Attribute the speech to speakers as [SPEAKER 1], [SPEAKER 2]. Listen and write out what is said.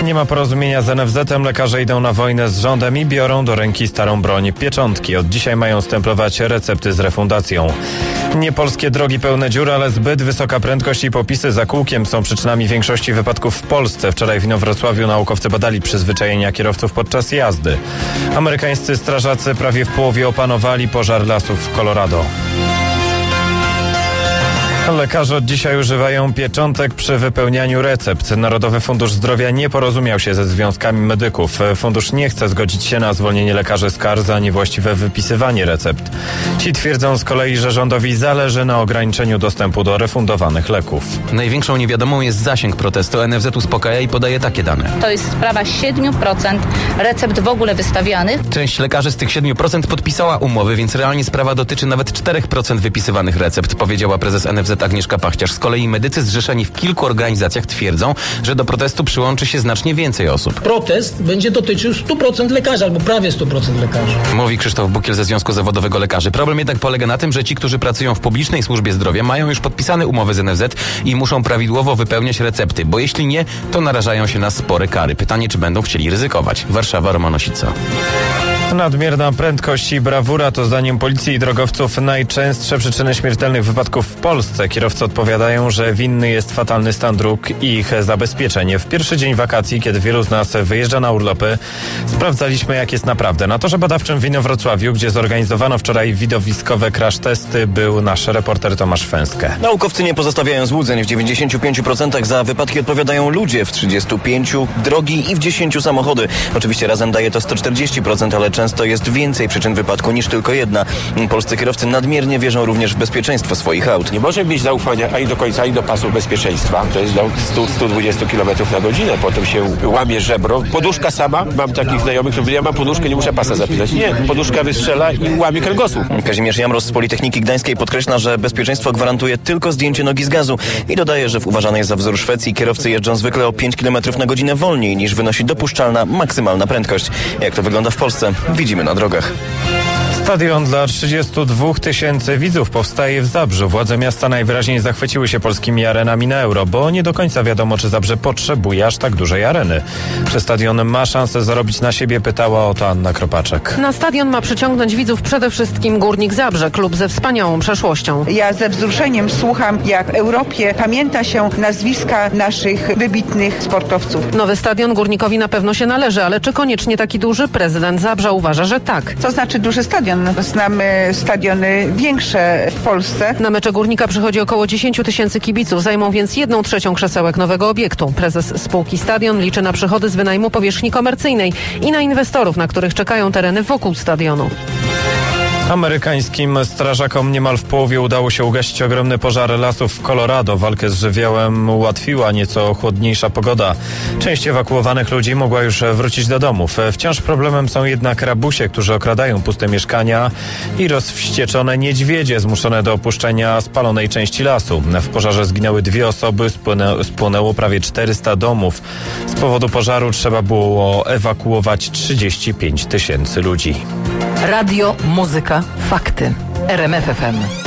[SPEAKER 1] Nie ma porozumienia z NFZ-em, lekarze idą na wojnę z rządem i biorą do ręki starą broń. Pieczątki od dzisiaj mają stemplować recepty z refundacją. Nie polskie drogi pełne dziur, ale zbyt wysoka prędkość i popisy za kółkiem są przyczynami większości wypadków w Polsce. Wczoraj w Inowrocławiu naukowcy badali przyzwyczajenia kierowców podczas jazdy. Amerykańscy strażacy prawie w połowie opanowali pożar lasów w Colorado. Lekarze od dzisiaj używają pieczątek przy wypełnianiu recept. Narodowy Fundusz Zdrowia nie porozumiał się ze związkami medyków. Fundusz nie chce zgodzić się na zwolnienie lekarzy z kar za niewłaściwe wypisywanie recept. Ci twierdzą z kolei, że rządowi zależy na ograniczeniu dostępu do refundowanych leków.
[SPEAKER 2] Największą niewiadomą jest zasięg protestu. NFZ uspokaja i podaje takie dane.
[SPEAKER 3] To jest sprawa 7% recept w ogóle wystawianych.
[SPEAKER 2] Część lekarzy z tych 7% podpisała umowy, więc realnie sprawa dotyczy nawet 4% wypisywanych recept, powiedziała prezes NFZ Agnieszka Pachciarz. Z kolei medycy zrzeszeni w kilku organizacjach twierdzą, że do protestu przyłączy się znacznie więcej osób.
[SPEAKER 4] Protest będzie dotyczył 100% lekarzy, albo prawie 100% lekarzy.
[SPEAKER 2] Mówi Krzysztof Bukiel ze Związku Zawodowego Lekarzy. Problem jednak polega na tym, że ci, którzy pracują w publicznej służbie zdrowia, mają już podpisane umowy z NFZ i muszą prawidłowo wypełniać recepty, bo jeśli nie, to narażają się na spore kary. Pytanie, czy będą chcieli ryzykować. Warszawa, Roman Osica.
[SPEAKER 1] Nadmierna prędkość i brawura to zdaniem policji i drogowców najczęstsze przyczyny śmiertelnych wypadków w Polsce. Kierowcy odpowiadają, że winny jest fatalny stan dróg i ich zabezpieczenie. W pierwszy dzień wakacji, kiedy wielu z nas wyjeżdża na urlopy, sprawdzaliśmy, jak jest naprawdę. Na torze badawczym w Inowrocławiu, gdzie zorganizowano wczoraj widowiskowe crash testy, był nasz reporter Tomasz Fęskę.
[SPEAKER 5] Naukowcy nie pozostawiają złudzeń. W 95% za wypadki odpowiadają ludzie, w 35% drogi i w 10% samochody. Oczywiście razem daje to 140%, ale często jest więcej przyczyn wypadku niż tylko jedna. Polscy kierowcy nadmiernie wierzą również w bezpieczeństwo swoich aut.
[SPEAKER 6] Nie może mieć zaufania ani do końca, ani do pasów bezpieczeństwa. To jest do 100-120 km na godzinę. Potem się łamie żebro. Poduszka sama. Mam takich znajomych, którzy mówią, ja mam poduszkę, nie muszę pasa zapisać. Nie, poduszka wystrzela i łamie kręgosłup.
[SPEAKER 5] Kazimierz Jamroz z Politechniki Gdańskiej podkreśla, że bezpieczeństwo gwarantuje tylko zdjęcie nogi z gazu i dodaje, że uważany jest za wzór Szwecji. Kierowcy jeżdżą zwykle o 5 km na godzinę wolniej niż wynosi dopuszczalna maksymalna prędkość. Jak to wygląda w Polsce? Widzimy na drogach.
[SPEAKER 1] Stadion dla 32 000 widzów powstaje w Zabrzu. Władze miasta najwyraźniej zachwyciły się polskimi arenami na Euro, bo nie do końca wiadomo, czy Zabrze potrzebuje aż tak dużej areny. Czy stadion ma szansę zarobić na siebie, pytała o to Anna Kropaczek.
[SPEAKER 7] Na stadion ma przyciągnąć widzów przede wszystkim Górnik Zabrze, klub ze wspaniałą przeszłością.
[SPEAKER 8] Ja ze wzruszeniem słucham, jak w Europie pamięta się nazwiska naszych wybitnych sportowców.
[SPEAKER 7] Nowy stadion Górnikowi na pewno się należy, ale czy koniecznie taki duży? Prezydent Zabrza uważa, że tak.
[SPEAKER 8] Co znaczy duży stadion? Znamy stadiony większe w Polsce.
[SPEAKER 7] Na mecze Górnika przychodzi około 10 000 kibiców, zajmą więc 1/3 krzesełek nowego obiektu. Prezes spółki Stadion liczy na przychody z wynajmu powierzchni komercyjnej i na inwestorów, na których czekają tereny wokół stadionu.
[SPEAKER 1] Amerykańskim strażakom niemal w połowie udało się ugasić ogromny pożar lasów w Colorado. Walkę z żywiołem ułatwiła nieco chłodniejsza pogoda. Część ewakuowanych ludzi mogła już wrócić do domów. Wciąż problemem są jednak rabusie, którzy okradają puste mieszkania i rozwścieczone niedźwiedzie zmuszone do opuszczenia spalonej części lasu. W pożarze zginęły 2 osoby, spłonęło prawie 400 domów. Z powodu pożaru trzeba było ewakuować 35 000 ludzi.
[SPEAKER 9] Radio, muzyka, fakty. RMF FM.